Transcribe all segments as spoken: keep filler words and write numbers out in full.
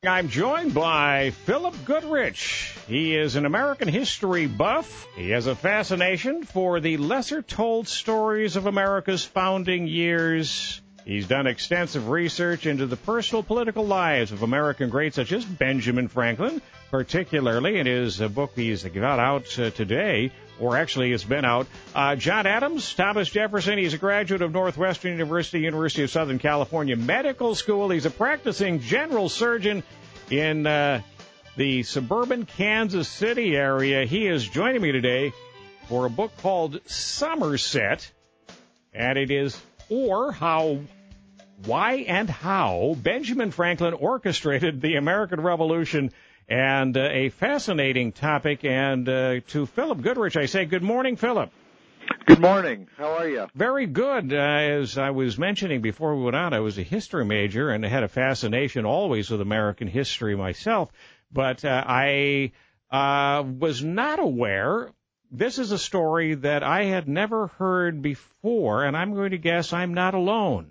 I'm joined by Philip Goodrich. He is an American history buff. He has a fascination for the lesser-told stories of America's founding years. He's done extensive research into the personal political lives of American greats such as Benjamin Franklin, particularly in his uh, book he's got out uh, today, or actually it's been out. Uh, John Adams, Thomas Jefferson, he's a graduate of Northwestern University, University of Southern California Medical School. He's a practicing general surgeon in uh, the suburban Kansas City area. He is joining me today for a book called Somerset, and it is Or How, Why and How Benjamin Franklin Orchestrated the American Revolution. And uh, a fascinating topic. And uh, to Philip Goodrich, I say good morning, Philip. Good morning. How are you? Very good. Uh, as I was mentioning before we went on, I was a history major and had a fascination always with American history myself. But uh, I uh, was not aware. This is a story that I had never heard before, and I'm going to guess I'm not alone.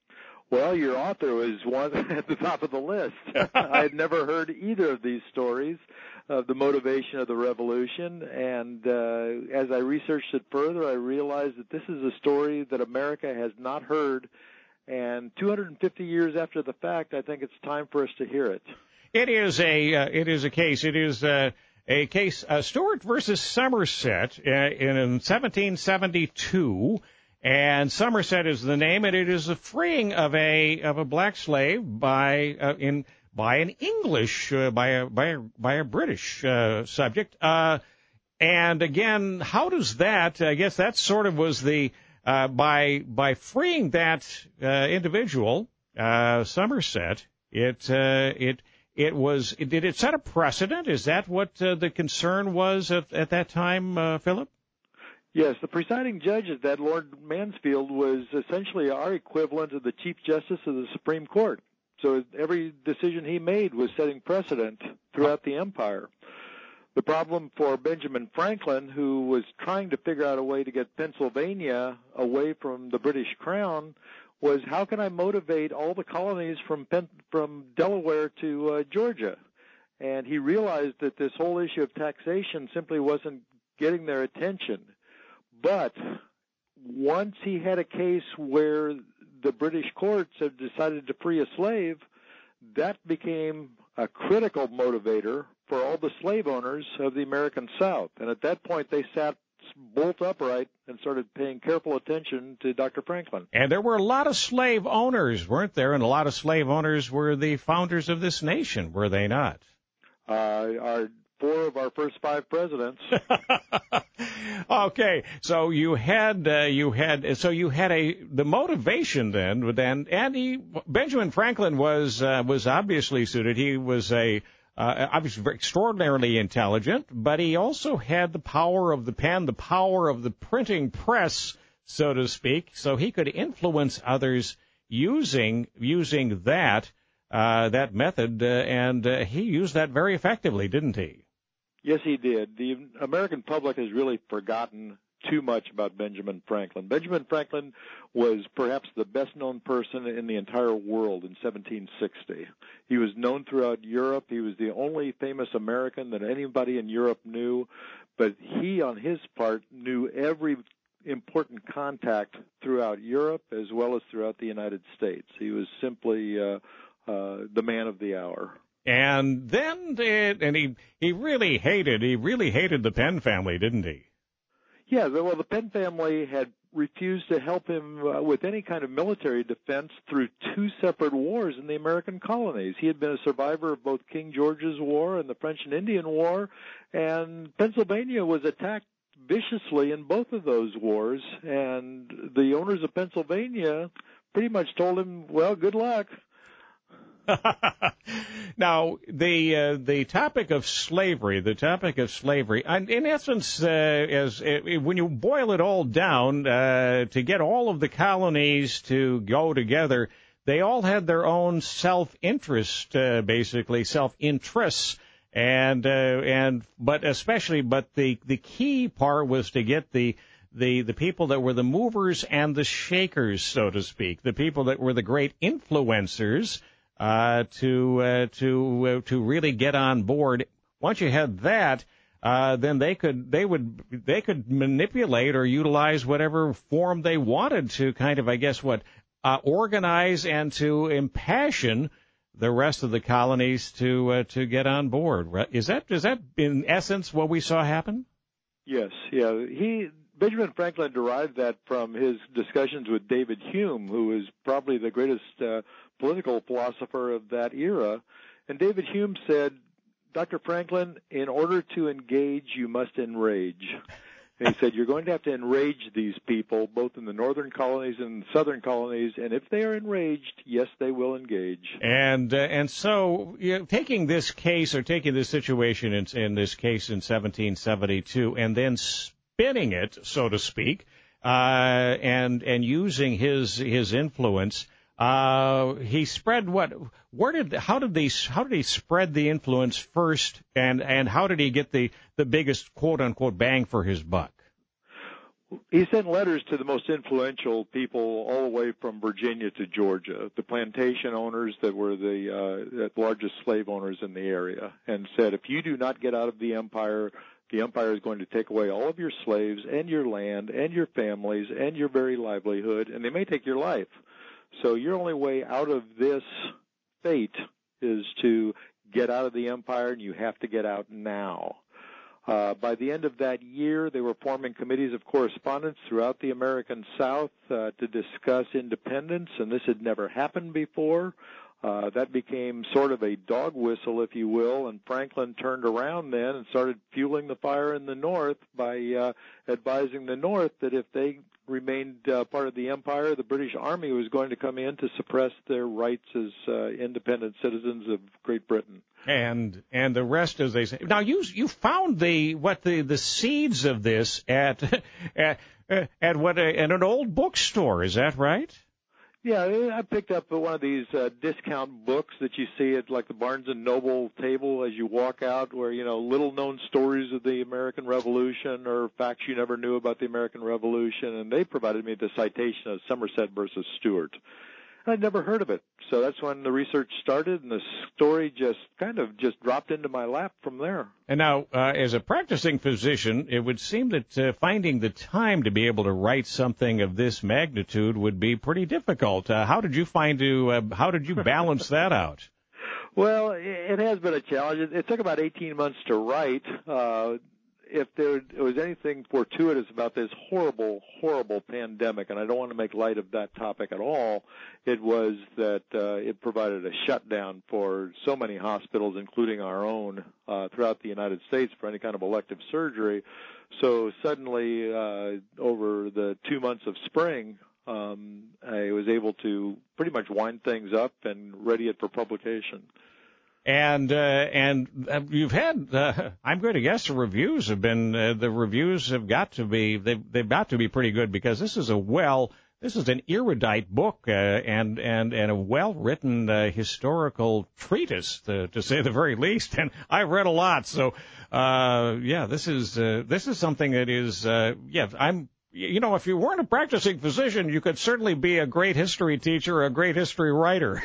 Well, your author was one at the top of the list. I had never heard either of these stories of the motivation of the revolution, and uh, as I researched it further, I realized that this is a story that America has not heard, and two hundred fifty years after the fact, I think it's time for us to hear it. It is a uh, it is a case. It is uh, a case. Uh, Stuart versus Somerset uh, in seventeen seventy-two. And Somerset is the name, and it is the freeing of a of a black slave by uh, in by an English uh, by a by a by a British uh, subject. Uh, and again, how does that? I guess that sort of was the uh, by by freeing that uh, individual, uh, Somerset. It uh, it it was. It, did it set a precedent? Is that what uh, the concern was at at that time, uh, Philip? Yes, the presiding judge of that, Lord Mansfield, was essentially our equivalent of the Chief Justice of the Supreme Court. So every decision he made was setting precedent throughout the empire. The problem for Benjamin Franklin, who was trying to figure out a way to get Pennsylvania away from the British Crown, was how can I motivate all the colonies from Pen- from Delaware to uh, Georgia? And he realized that this whole issue of taxation simply wasn't getting their attention. But once he had a case where the British courts had decided to free a slave, that became a critical motivator for all the slave owners of the American South. And at that point, they sat bolt upright and started paying careful attention to Doctor Franklin. And there were a lot of slave owners, weren't there? And a lot of slave owners were the founders of this nation, were they not? Uh, our Four of our first five presidents. Okay, so you had uh, you had so you had a the motivation then. Then and he Benjamin Franklin was uh, was obviously suited. He was a uh, obviously extraordinarily intelligent, but he also had the power of the pen, the power of the printing press, so to speak. So he could influence others using using that uh, that method, uh, and uh, he used that very effectively, didn't he? Yes, he did. The American public has really forgotten too much about Benjamin Franklin. Benjamin Franklin was perhaps the best-known person in the entire world in seventeen sixty. He was known throughout Europe. He was the only famous American that anybody in Europe knew, but he, on his part, knew every important contact throughout Europe as well as throughout the United States. He was simply uh, uh, the man of the hour. And then, it, and he he really hated he really hated the Penn family, didn't he? Yeah, well, the Penn family had refused to help him uh, with any kind of military defense through two separate wars in the American colonies. He had been a survivor of both King George's War and the French and Indian War, and Pennsylvania was attacked viciously in both of those wars, and the owners of Pennsylvania pretty much told him, well, good luck. Now, the uh, the topic of slavery, the topic of slavery, and in essence, uh, as uh, when you boil it all down, uh, to get all of the colonies to go together, they all had their own self-interest, uh, basically self-interests, and uh, and but especially, but the the key part was to get the the the people that were the movers and the shakers, so to speak, the people that were the great influencers. uh, to uh, to uh, to really get on board. Once you had that, uh, then they could they would they could manipulate or utilize whatever form they wanted to kind of, I guess, what uh, organize and to impassion the rest of the colonies to uh, to get on board. Is that is that in essence what we saw happen? Yes, yeah. He Benjamin Franklin derived that from his discussions with David Hume, who was probably the greatest uh, political philosopher of that era. And David Hume said, Doctor Franklin, in order to engage, you must enrage. And he said, you're going to have to enrage these people, both in the northern colonies and southern colonies, and if they are enraged, yes, they will engage. And uh, and so, you know, taking this case or taking this situation in, in this case in seventeen seventy-two, and then spinning it, so to speak, uh, and and using his his influence, uh, he spread what? Where did how did these how did he spread the influence first, and and how did he get the the biggest quote unquote bang for his buck? He sent letters to the most influential people all the way from Virginia to Georgia, the plantation owners that were the, uh, the largest slave owners in the area, and said, if you do not get out of the empire, the empire is going to take away all of your slaves and your land and your families and your very livelihood, and they may take your life. So your only way out of this fate is to get out of the empire, and you have to get out now. Uh, by the end of that year, they were forming committees of correspondence throughout the American South uh, to discuss independence, and this had never happened before. Uh, that became sort of a dog whistle, if you will, and Franklin turned around then and started fueling the fire in the North by uh, advising the North that if they remained uh, part of the empire, the British Army was going to come in to suppress their rights as uh, independent citizens of Great Britain. And and the rest, as they say. Now, you you found the what the, the seeds of this at at, at what a, at an old bookstore. Is that right? Yeah, I picked up one of these uh, discount books that you see at like the Barnes and Noble table as you walk out, where, you know, little-known stories of the American Revolution or facts you never knew about the American Revolution, and they provided me the citation of Somerset versus Stuart. I'd never heard of it, so that's when the research started, and the story just kind of just dropped into my lap from there. And now, uh, as a practicing physician, it would seem that uh, finding the time to be able to write something of this magnitude would be pretty difficult. Uh, how did you find to? Uh, how did you balance that out? Well, it has been a challenge. It took about eighteen months to write. Uh, if there was anything fortuitous about this horrible, horrible pandemic, and I don't want to make light of that topic at all, it was that uh, it provided a shutdown for so many hospitals, including our own, uh, throughout the United States for any kind of elective surgery. So suddenly, uh, over the two months of spring, um, I was able to pretty much wind things up and ready it for publication. And uh, and uh, you've had, uh, I'm going to guess the reviews have been, uh, the reviews have got to be, they've, they've got to be pretty good, because this is a well, this is an erudite book uh, and, and, and a well-written uh, historical treatise, to, to say the very least. And I've read a lot, so uh, yeah, this is uh, this is something that is, uh, yeah, I'm. You know, if you weren't a practicing physician, you could certainly be a great history teacher, a great history writer.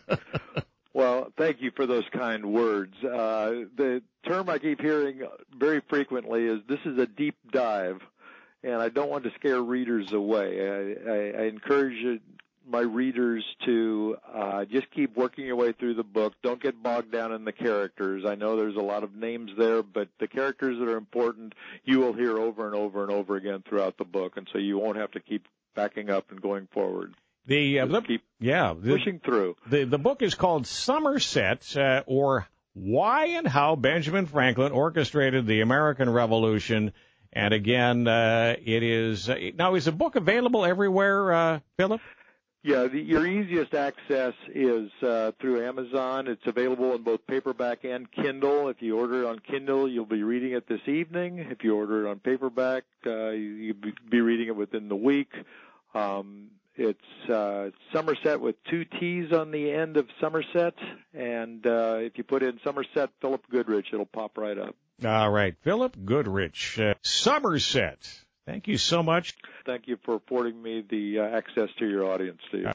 Well, thank you for those kind words. Uh, the term I keep hearing very frequently is this is a deep dive, and I don't want to scare readers away. I, I, I encourage my readers to uh, just keep working your way through the book. Don't get bogged down in the characters. I know there's a lot of names there, but the characters that are important you will hear over and over and over again throughout the book, and so you won't have to keep backing up and going forward. The, uh, the keep yeah, the, pushing through. The the book is called Somerset, uh, or Why and How Benjamin Franklin Orchestrated the American Revolution. And again, uh, it is uh, now is the book available everywhere, uh, Philip? Yeah, the, your easiest access is uh, through Amazon. It's available in both paperback and Kindle. If you order it on Kindle, you'll be reading it this evening. If you order it on paperback, uh, you'll be reading it within the week. Um, It's uh, Somerset with two T's on the end of Somerset, and uh, if you put in Somerset Philip Goodrich, it'll pop right up. All right, Philip Goodrich, uh, Somerset. Thank you so much. Thank you for affording me the uh, access to your audience, Steve.